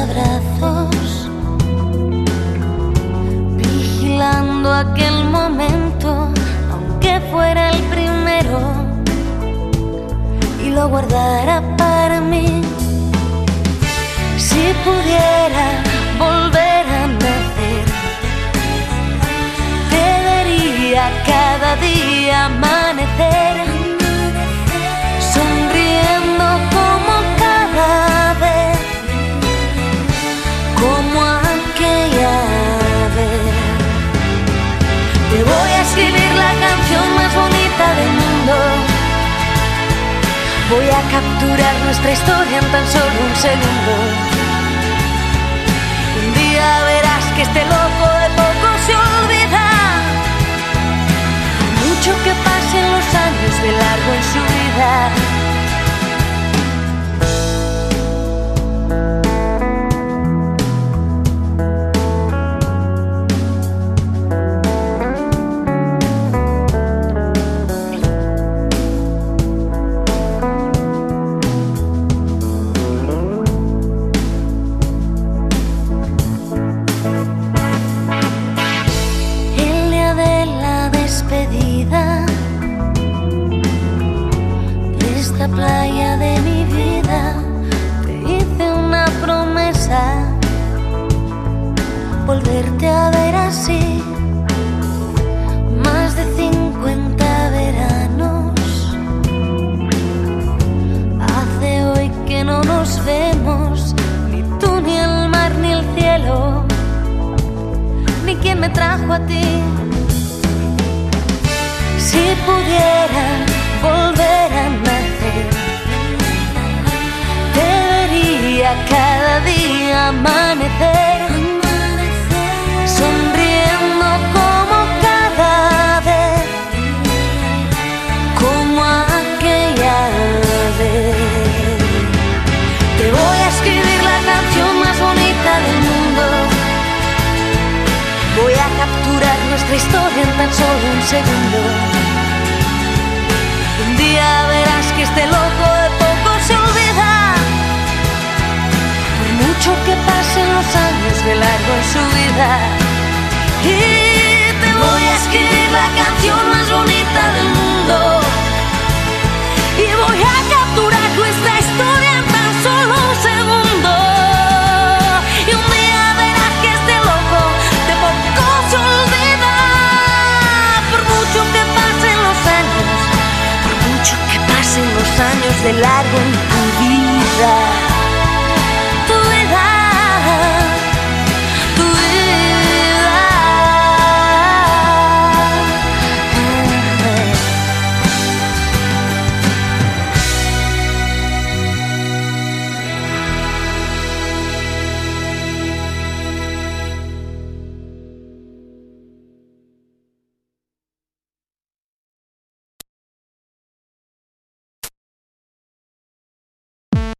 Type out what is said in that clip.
abrazos, vigilando aquel momento, aunque fuera el primero, y lo guardara para mí. Si pudiera volver a nacer, te vería cada día amanecer, sonriendo como cada vez, como aquella vez. Te voy a escribir la canción más bonita del mundo. Voy a capturar nuestra historia en tan solo un segundo. Un día verás que este loco de poco se olvida. Por mucho que pasen los años de largo en su vida. De esta playa de mi vida te hice una promesa, volverte a ver así. Más de 50 veranos hace hoy que no nos vemos, ni tú, ni el mar, ni el cielo, ni quien me trajo a ti. Si pudiera volver a nacer, te vería cada día amanecer, sonriendo como cada vez, como aquella vez. Te voy a escribir la canción más bonita del mundo. Voy a capturar nuestra historia en tan solo un segundo. Un día verás que este loco de poco se olvida. Por mucho que pasen los años de largo en su vida. Y te voy a escribir la canción más bonita del mundo.